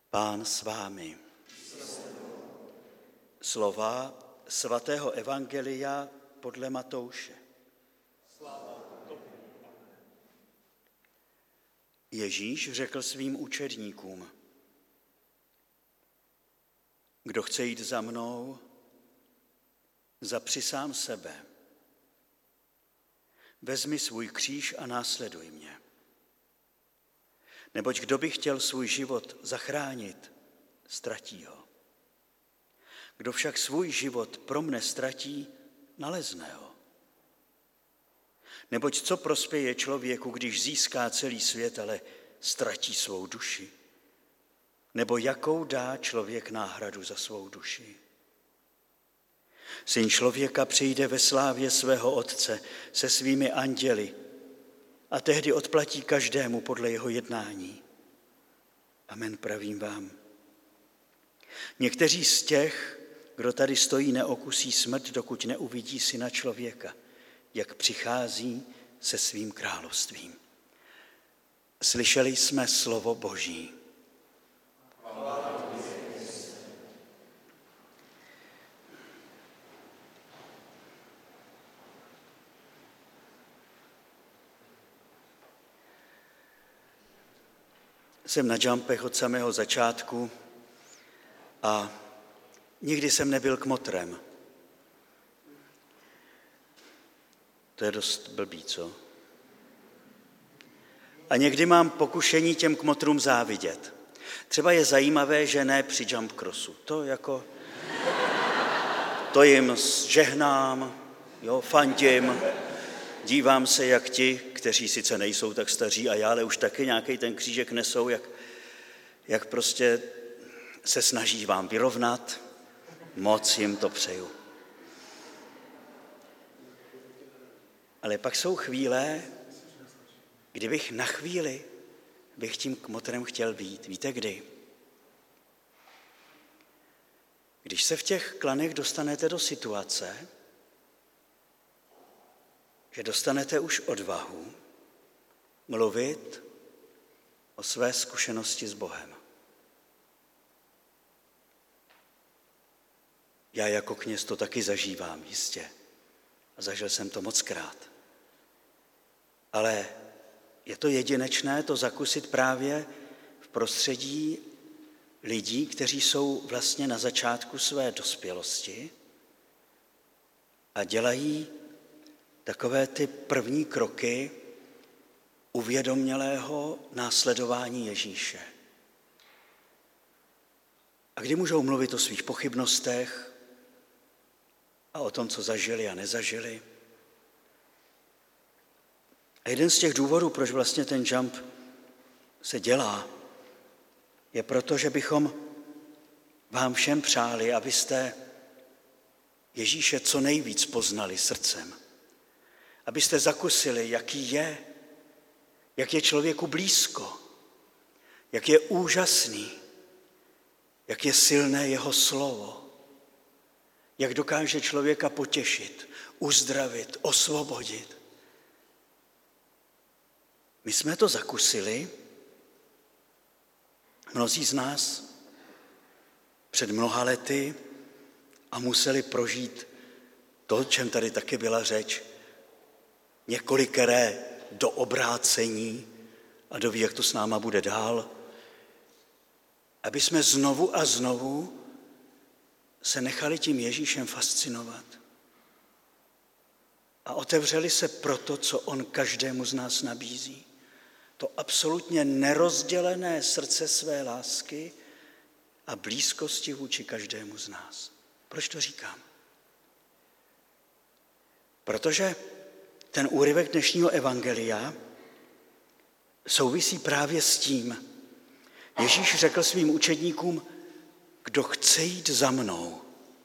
Pán s vámi. Slova svatého evangelia podle Matouše. Ježíš řekl svým učedníkům: Kdo chce jít za mnou, zapři sám sebe. Vezmi svůj kříž a následuj mě. Neboť kdo by chtěl svůj život zachránit, ztratí ho. Kdo však svůj život pro mne ztratí, nalezne ho. Neboť co prospěje člověku, když získá celý svět, ale ztratí svou duši? Nebo jakou dá člověk náhradu za svou duši? Syn člověka přijde ve slávě svého Otce se svými anděli a tehdy odplatí každému podle jeho jednání. Amen, pravím vám. Někteří z těch, kdo tady stojí, neokusí smrt, dokud neuvidí Syna člověka, jak přichází se svým královstvím. Slyšeli jsme slovo Boží. Jsem na jumpech od samého začátku a nikdy jsem nebyl kmotrem. To je dost blbý, co? A někdy mám pokušení těm kmotrům závidět. Třeba je zajímavé, že ne při jump crossu. To jim žehnám, fandím, dívám se, jak ti, kteří sice nejsou tak staří a já, ale už taky nějaký ten křížek nesou, jak prostě se snaží vám vyrovnat. Moc jim to přeju. Ale pak jsou chvíle, kdybych na chvíli tím kmotrem chtěl být. Víte kdy? Když se v těch klanech dostanete do situace, že dostanete už odvahu mluvit o své zkušenosti s Bohem. Já jako kněz to taky zažívám, jistě. A zažil jsem to mockrát. Ale je to jedinečné to zakusit právě v prostředí lidí, kteří jsou vlastně na začátku své dospělosti a dělají takové ty první kroky uvědomělého následování Ježíše. A kdy můžou mluvit o svých pochybnostech a o tom, co zažili a nezažili. A jeden z těch důvodů, proč vlastně ten jump se dělá, je proto, že bychom vám všem přáli, abyste Ježíše co nejvíc poznali srdcem. Abyste zakusili, jaký je, jak je člověku blízko, jak je úžasný, jak je silné jeho slovo, jak dokáže člověka potěšit, uzdravit, osvobodit. My jsme to zakusili, mnozí z nás, před mnoha lety a museli prožít to, o čem tady taky byla řeč, několikeré do obrácení a doví, jak to s náma bude dál, aby jsme znovu a znovu se nechali tím Ježíšem fascinovat a otevřeli se pro to, co on každému z nás nabízí. To absolutně nerozdělené srdce své lásky a blízkosti vůči každému z nás. Proč to říkám? Protože ten úryvek dnešního evangelia souvisí právě s tím. Ježíš řekl svým učedníkům, kdo chce jít za mnou,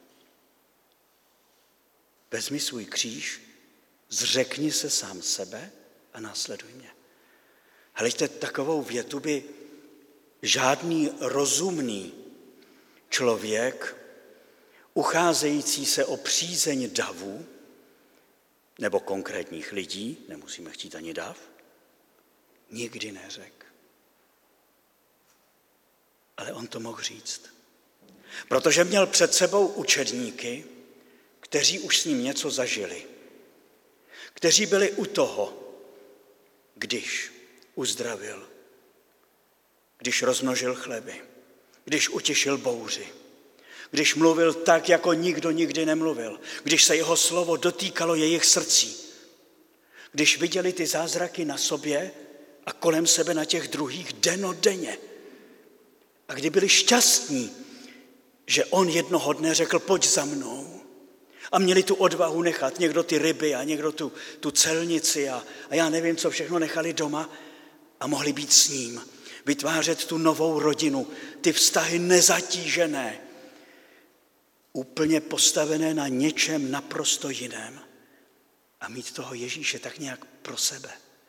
vezmi svůj kříž, zřekni se sám sebe a následuj mě. Hleďte, takovou větu by žádný rozumný člověk, ucházející se o přízeň davu, nebo konkrétních lidí, nemusíme chtít ani dav, nikdy neřekl. Ale on to mohl říct. Protože měl před sebou učedníky, kteří už s ním něco zažili. Kteří byli u toho, když uzdravil, když rozmnožil chleby, když utěšil bouři, když mluvil tak, jako nikdo nikdy nemluvil, když se jeho slovo dotýkalo jejich srdcí, když viděli ty zázraky na sobě a kolem sebe na těch druhých dennodenně. A kdy byli šťastní, že on jednoho dne řekl, pojď za mnou. A měli tu odvahu nechat někdo ty ryby a někdo tu celnici a já nevím, co všechno nechali doma a mohli být s ním. Vytvářet tu novou rodinu, ty vztahy nezatížené, úplně postavené na něčem naprosto jiném a mít toho Ježíše tak nějak pro sebe.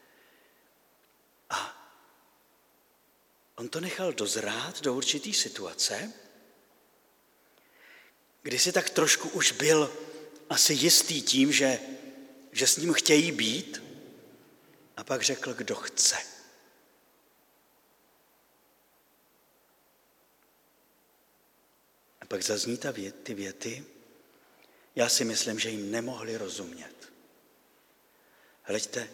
A on to nechal dozrát do určitý situace, kdy si tak trošku už byl asi jistý tím, že s ním chtějí být, a pak řekl, kdo chce. A pak zazní ty věty, já si myslím, že jim nemohli rozumět. Hleďte,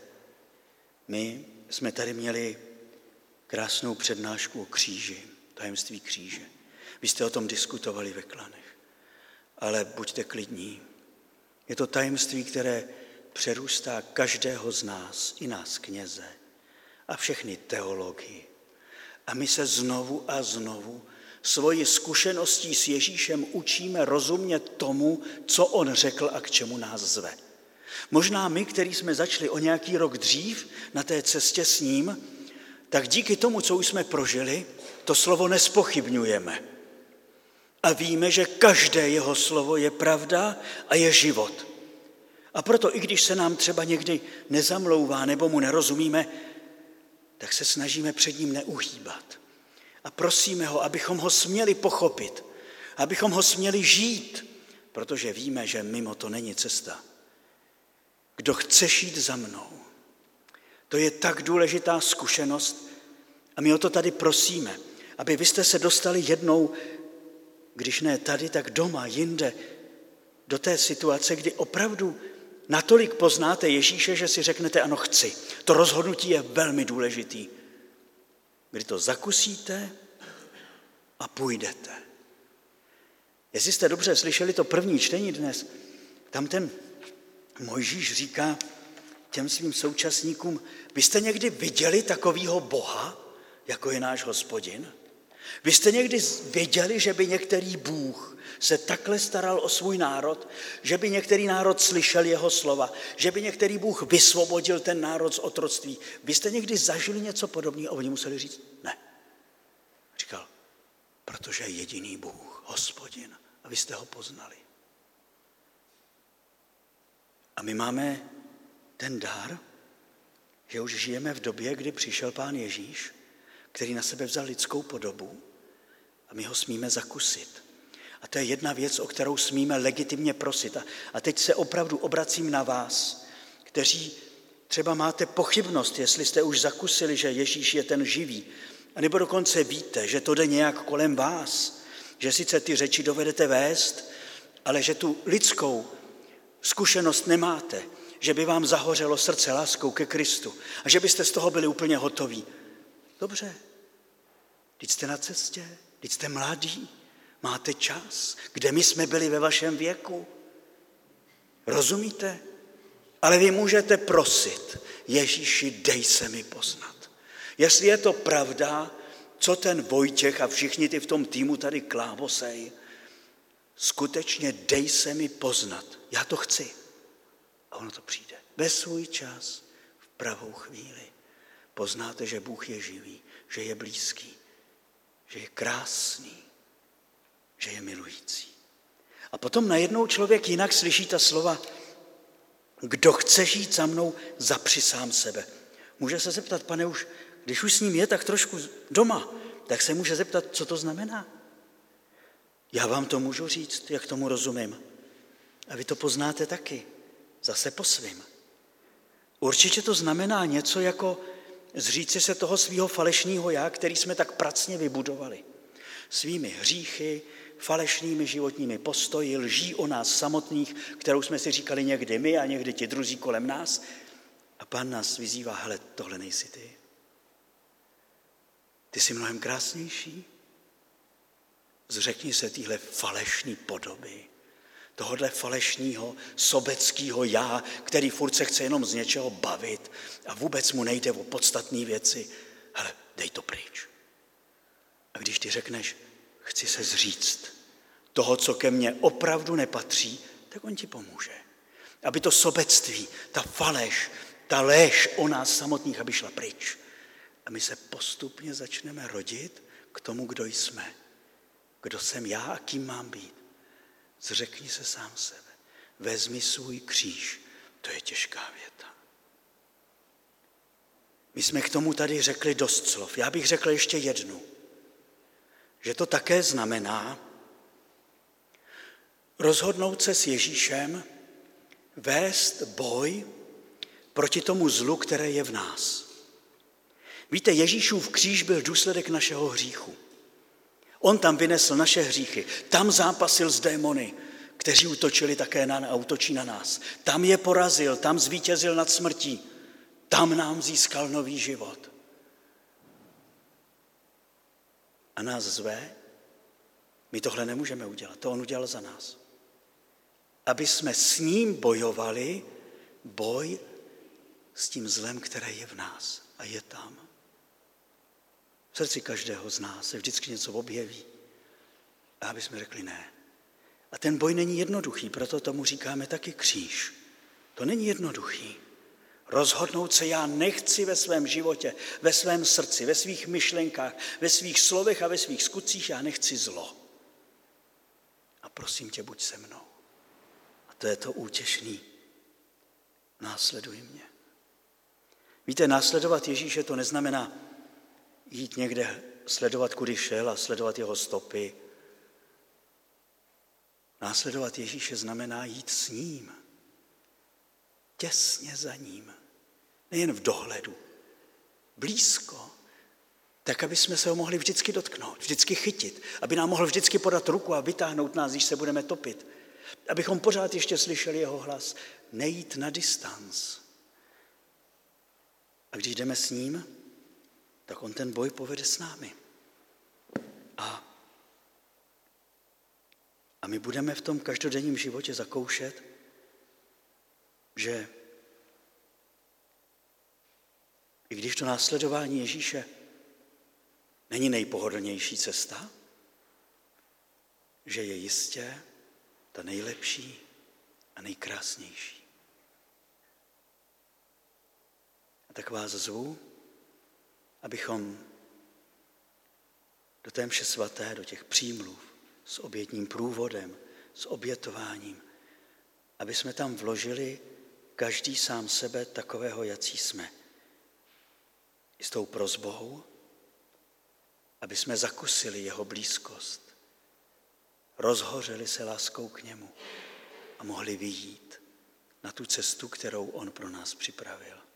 my jsme tady měli krásnou přednášku o kříži, tajemství kříže. Vy jste o tom diskutovali ve klanech. Ale buďte klidní. Je to tajemství, které přerůstá každého z nás, i nás kněze, a všechny teologii. A my se znovu a znovu svoji zkušeností s Ježíšem učíme rozumět tomu, co on řekl a k čemu nás zve. Možná my, který jsme začali o nějaký rok dřív na té cestě s ním, tak díky tomu, co už jsme prožili, to slovo nespochybňujeme. A víme, že každé jeho slovo je pravda a je život. A proto, i když se nám třeba někdy nezamlouvá nebo mu nerozumíme, tak se snažíme před ním neuhýbat. A prosíme ho, abychom ho směli pochopit, abychom ho směli žít, protože víme, že mimo to není cesta. Kdo chce jít za mnou, to je tak důležitá zkušenost a my o to tady prosíme, aby vy jste se dostali jednou, když ne tady, tak doma, jinde, do té situace, kdy opravdu natolik poznáte Ježíše, že si řeknete, ano, chci. To rozhodnutí je velmi důležitý. Kdy to zakusíte a půjdete. Jestli jste dobře slyšeli to první čtení dnes, tam ten Mojžíš říká těm svým současníkům, vy jste někdy viděli takovýho Boha, jako je náš Hospodin? Vy jste někdy věděli, že by některý Bůh se takhle staral o svůj národ, že by některý národ slyšel jeho slova, že by některý Bůh vysvobodil ten národ z otroctví. Vy jste někdy zažili něco podobného a oni museli říct ne. Říkal, protože je jediný Bůh, Hospodin, a vy jste ho poznali. A my máme ten dar, že už žijeme v době, kdy přišel Pán Ježíš, který na sebe vzal lidskou podobu a my ho smíme zakusit. A to je jedna věc, o kterou smíme legitimně prosit. A teď se opravdu obracím na vás, kteří třeba máte pochybnost, jestli jste už zakusili, že Ježíš je ten živý, anebo dokonce víte, že to jde nějak kolem vás, že sice ty řeči dovedete vést, ale že tu lidskou zkušenost nemáte, že by vám zahořelo srdce láskou ke Kristu a že byste z toho byli úplně hotoví. Dobře, teď jste na cestě, teď jste mladí, máte čas, kde my jsme byli ve vašem věku. Rozumíte? Ale vy můžete prosit, Ježíši, dej se mi poznat. Jestli je to pravda, co ten Vojtěch a všichni ty v tom týmu tady klávosej, skutečně dej se mi poznat. Já to chci. A ono to přijde. Ve svůj čas, v pravou chvíli. Poznáte, že Bůh je živý, že je blízký, že je krásný, že je milující. A potom najednou člověk jinak slyší ta slova, kdo chce žít za mnou, zapři sám sebe. Může se zeptat, pane, už, když už s ním je tak trošku doma, tak se může zeptat, co to znamená. Já vám to můžu říct, jak tomu rozumím. A vy to poznáte taky, zase po svým. Určitě to znamená něco jako zříci se toho svého falešného já, který jsme tak pracně vybudovali. Svými hříchy, falešnými životními postoji, lží o nás samotných, kterou jsme si říkali někdy my a někdy ti druzí kolem nás. A Pán nás vyzývá, hele, tohle nejsi ty. Ty jsi mnohem krásnější. Zřekni se téhle falešní podoby, tohodle falešního sobeckého já, který furt se chce jenom z něčeho bavit a vůbec mu nejde o podstatné věci. Hele, dej to pryč. A když ty řekneš, chci se zříct toho, co ke mně opravdu nepatří, tak on ti pomůže. Aby to sobectví, ta faleš, ta lež o nás samotných, aby šla pryč. A my se postupně začneme rodit k tomu, kdo jsme. Kdo jsem já a kým mám být. Zřekni se sám sebe. Vezmi svůj kříž. To je těžká věta. My jsme k tomu tady řekli dost slov. Já bych řekl ještě jednu. Že to také znamená rozhodnout se s Ježíšem, vést boj proti tomu zlu, které je v nás. Víte, Ježíšův kříž byl důsledek našeho hříchu. On tam vynesl naše hříchy, tam zápasil s démony, kteří útočili také a útočí na nás. Tam je porazil, tam zvítězil nad smrtí, tam nám získal nový život. A nás zve, my tohle nemůžeme udělat, to on udělal za nás. Aby jsme s ním bojovali, boj s tím zlem, které je v nás a je tam. V srdci každého z nás se vždycky něco objeví. A aby jsme řekli ne. A ten boj není jednoduchý, proto tomu říkáme taky kříž. To není jednoduchý. Rozhodnout se, já nechci ve svém životě, ve svém srdci, ve svých myšlenkách, ve svých slovech a ve svých skutcích, já nechci zlo. A prosím tě, buď se mnou. A to je to útěšný. Následuj mě. Víte, následovat Ježíše to neznamená jít někde sledovat, kudy šel a sledovat jeho stopy. Následovat Ježíše znamená jít s ním. Těsně za ním. Nejen v dohledu. Blízko. Tak, aby jsme se ho mohli vždycky dotknout, vždycky chytit. Aby nám mohl vždycky podat ruku a vytáhnout nás, když se budeme topit. Abychom pořád ještě slyšeli jeho hlas. Nejít na distanc. A když jdeme s ním, tak on ten boj povede s námi. A my budeme v tom každodenním životě zakoušet, že i když to následování Ježíše není nejpohodlnější cesta, že je jistě ta nejlepší a nejkrásnější. A tak vás zvu, abychom do té mše svaté, do těch přímluv s obětním průvodem, s obětováním, aby jsme tam vložili každý sám sebe takového, jací jsme. I s tou prosbou, aby jsme zakusili jeho blízkost, rozhořeli se láskou k němu a mohli vyjít na tu cestu, kterou on pro nás připravil.